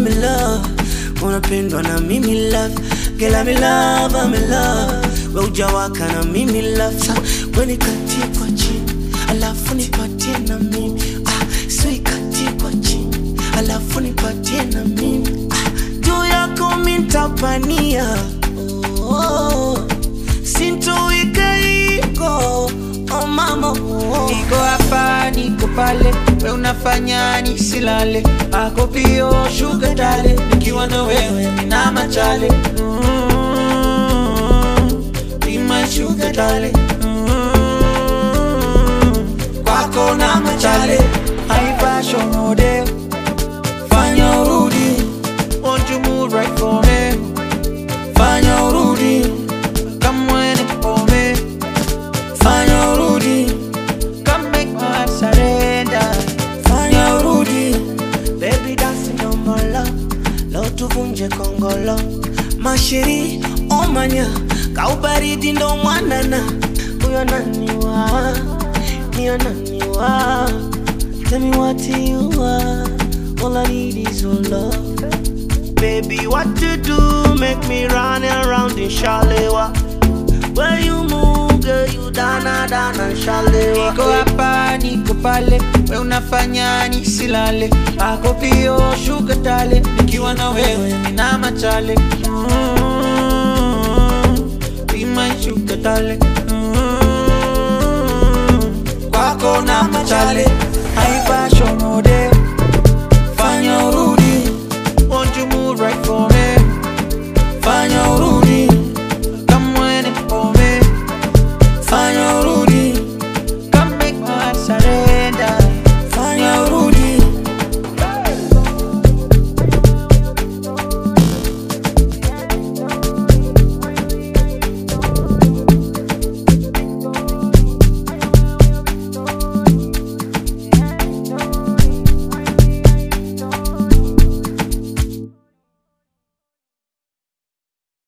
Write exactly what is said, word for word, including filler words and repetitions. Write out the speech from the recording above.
I'm in love. Unapendwa na mimi love. Girl, I'm in love, I'm in love. We ujawaka na mimi love. Sa, we nikatie kwa chini, alafu nipatie na mimi. Ah, so ikatie kwa chini, alafu nipatie na mimi. Ah, juu yako mintapania. Oh, sinto ikaiko. Oh mama, oh. Niko hapa, niko pale, we unafanya nisilale. Ako pio sugar dale, nikiwa na wewe nina machale. mm-hmm. Be my sugar dale. mm-hmm. Kwako na machale. High fashion model, fanya urudi. Won't you move right for me? Fanya urudi, come when it for me. Fanya urudi, come make my heart surrender. Fanya urudi, baby dancing on my love. Leo tuvunje kongolo. Mashiri, omanya, kaubaridi ndo mwanana. Uyo nani wa, niyo nani wa. Tell me what you are, all I need is your love. Baby, what to do, make me run around in Shalewa. Where you move, girl, you dana dana Shalewa. Niko hapa, niko pale, we unafanya nisilale. Ako pio sugar dale, nikiwa na wewe nina machale. mm-hmm. Be my sugar dale.